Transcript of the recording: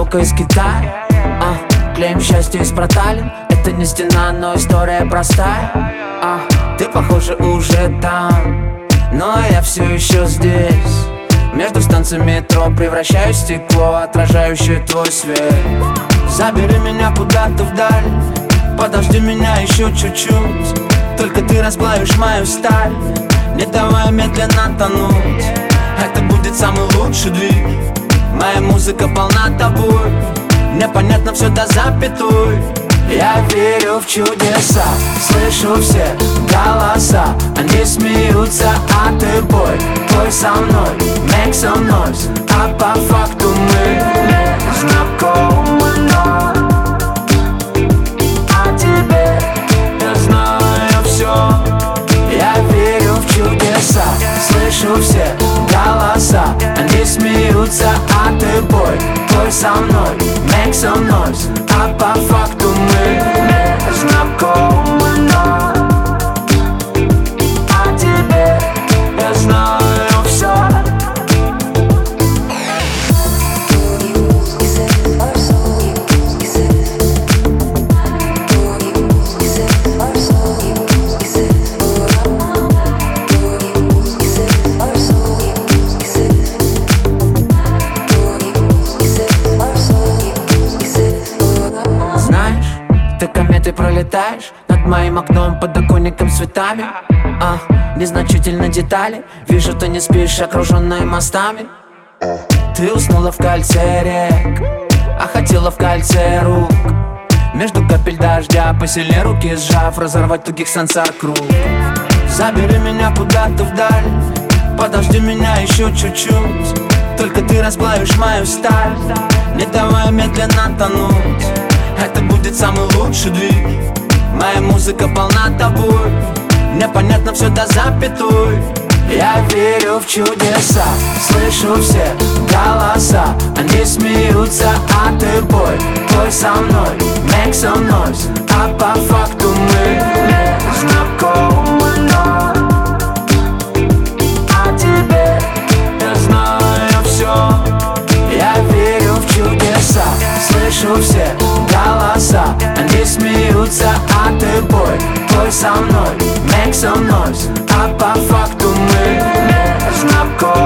только из Китая. Клеим счастье из проталин. Это не стена, но история простая. Ты, похоже, уже там, но я все еще здесь. Между станциями метро превращаюсь в стекло, отражающее твой свет. Забери меня куда-то вдаль, подожди меня еще чуть-чуть. Только ты расплавишь мою сталь, не давай медленно тонуть. Это будет самый лучший двиг. Моя музыка полна тобой, мне понятно все до запятой. Я верю в чудеса, слышу все голоса. Они смеются, а ты пой со мной, make some noise. А по факту мы знакомы, но о тебе я знаю все. Я верю в чудеса, слышу все голоса. Они смеются, а ты пой со мной, make some noise. А по факту мы знакомы, но о тебе я знаю все. Ты кометой пролетаешь над моим окном, подоконником с цветами. Незначительно детали. Вижу, ты не спишь, окруженная мостами. Ты уснула в кольце рек, а хотела в кольце рук. Между капель дождя посильнее руки сжав, разорвать тугих сансар круг. Забери меня куда-то вдаль, подожди меня еще чуть-чуть. Только ты расплавишь мою сталь, не давай медленно тонуть. Это будет самый лучший двиг. Моя музыка полна тобой, мне понятно все до запятой. Я верю в чудеса, слышу все голоса. Они смеются, а ты пой со мной, make some noise. А по факту мы знакомы, но о тебе я знаю все. Я верю в чудеса, слышу все голоса. Они смеются, а ты пой со мной, make some noise. А по факту мы знакомы.